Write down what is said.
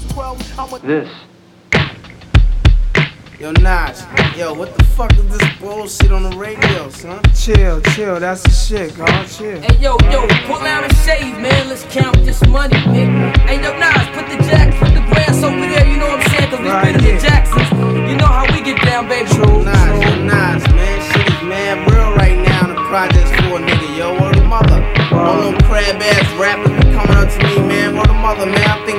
was 12, I went. This. Yo, Nas, yo, what the fuck is this bullshit on the radio, son? Chill, that's the shit, God, chill. Hey, yo, pull out a shave, man, let's count this money, man. Hey, yo, Nas, put the grass over there, you know what I'm saying? Cause we been in the Jacksons, you know how we get down, baby. Yo, Nas, man, shit is mad real right now in the projects for a nigga, yo, word of mother. All them crab ass rappers be coming up to me, man, word of mother, man,